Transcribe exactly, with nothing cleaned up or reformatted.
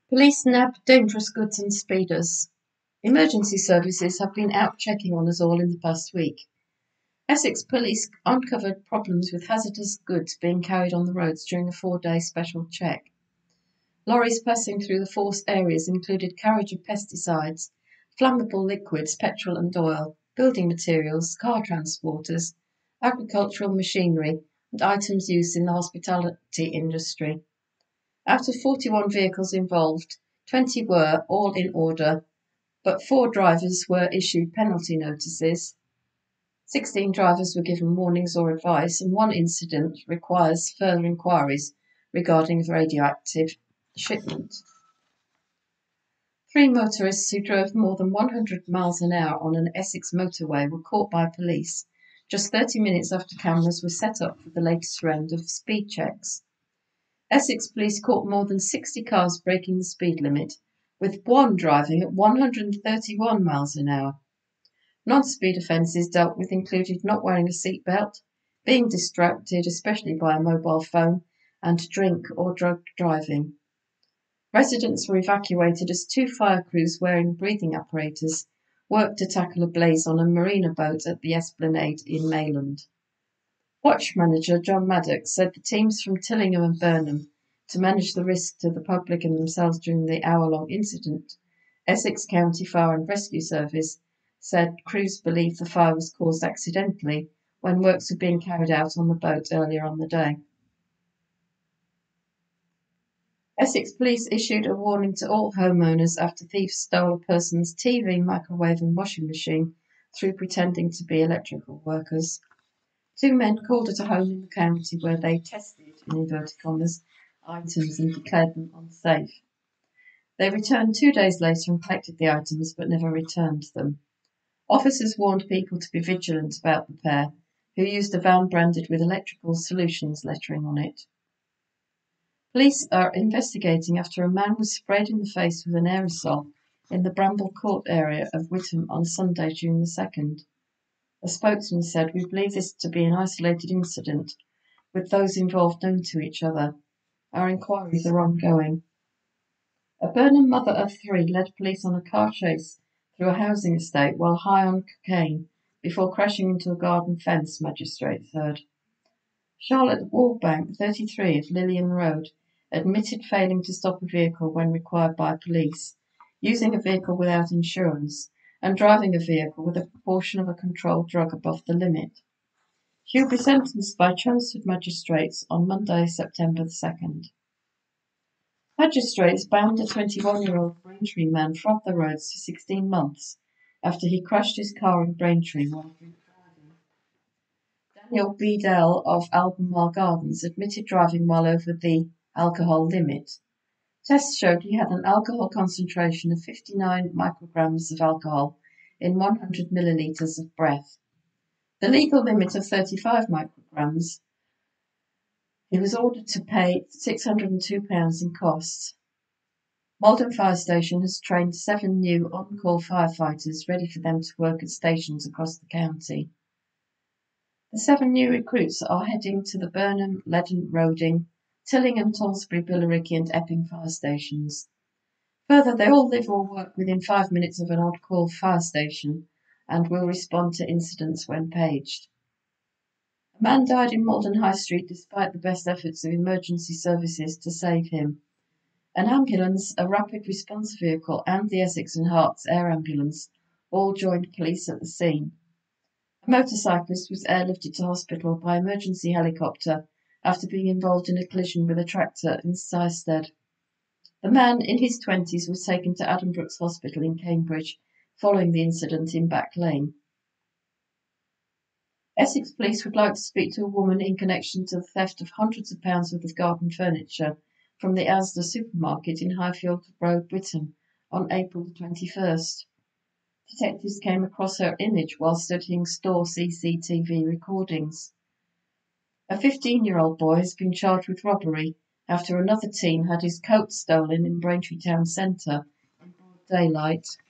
Police nab dangerous goods and speeders. Emergency services have been out checking on us all in the past week. Essex Police uncovered problems with hazardous goods being carried on the roads during a four-day special check. Lorries passing through the forced areas included carriage of pesticides, flammable liquids, petrol and oil, building materials, car transporters, agricultural machinery, and items used in the hospitality industry. Out of forty-one vehicles involved, twenty were, all in order, but four drivers were issued penalty notices. sixteen drivers were given warnings or advice, and one incident requires further inquiries regarding the radioactive shipment. Three motorists who drove more than one hundred miles an hour on an Essex motorway were caught by police just thirty minutes after cameras were set up for the latest round of speed checks. Essex police caught more than sixty cars breaking the speed limit, with one driving at one hundred thirty-one miles an hour. Non-speed offences dealt with included not wearing a seatbelt, being distracted, especially by a mobile phone, and drink or drug driving. Residents were evacuated as two fire crews wearing breathing apparatus worked to tackle a blaze on a marina boat at the Esplanade in Mayland. Watch manager John Maddox said the teams from Tillingham and Burnham, to manage the risk to the public and themselves during the hour-long incident, Essex County Fire and Rescue Service said crews believe the fire was caused accidentally when works were being carried out on the boat earlier on the day. Essex Police issued a warning to all homeowners after thieves stole a person's T V, microwave and washing machine through pretending to be electrical workers. Two men called at a home in the county where they tested, in inverted commas, items and declared them unsafe. They returned two days later and collected the items but never returned them. Officers warned people to be vigilant about the pair, who used a van branded with Electrical Solutions lettering on it. Police are investigating after a man was sprayed in the face with an aerosol in the Bramble Court area of Witham on Sunday, June the second. A spokesman said, "We believe this to be an isolated incident, with those involved known to each other. Our inquiries are ongoing." A Burnham mother of three led police on a car chase through a housing estate while high on cocaine before crashing into a garden fence, magistrates heard. Charlotte Wallbank, thirty-three, of Lillian Road, admitted failing to stop a vehicle when required by police, using a vehicle without insurance, and driving a vehicle with a proportion of a controlled drug above the limit. She will be sentenced by Chelmsford magistrates on Monday, September the second. Magistrates bound a twenty-one-year-old Braintree man from the roads for sixteen months after he crashed his car in Braintree while driving. Daniel Beadell of Albemarle Gardens admitted driving while over the alcohol limit. Tests showed he had an alcohol concentration of fifty-nine micrograms of alcohol in one hundred millilitres of breath. The legal limit of thirty-five micrograms. He was ordered to pay six hundred and two pounds in costs. Malden Fire Station has trained seven new on-call firefighters ready for them to work at stations across the county. The seven new recruits are heading to the Burnham, Leaden, Roding, Tillingham, Tonsbury, Billericay and Epping fire stations. Further, they all live or work within five minutes of an on-call fire station and will respond to incidents when paged. A man died in Malden High Street despite the best efforts of emergency services to save him. An ambulance, a rapid response vehicle and the Essex and Herts Air Ambulance all joined police at the scene. A motorcyclist was airlifted to hospital by emergency helicopter after being involved in a collision with a tractor in Cistead. The man, in his twenties, was taken to Addenbrooke's Hospital in Cambridge following the incident in Back Lane. Essex Police would like to speak to a woman in connection to the theft of hundreds of pounds worth of garden furniture from the Asda supermarket in Highfield Road, Witham, on April the twenty-first. Detectives came across her image while studying store C C T V recordings. A fifteen-year-old boy has been charged with robbery after another teen had his coat stolen in Braintree Town Centre in broad daylight.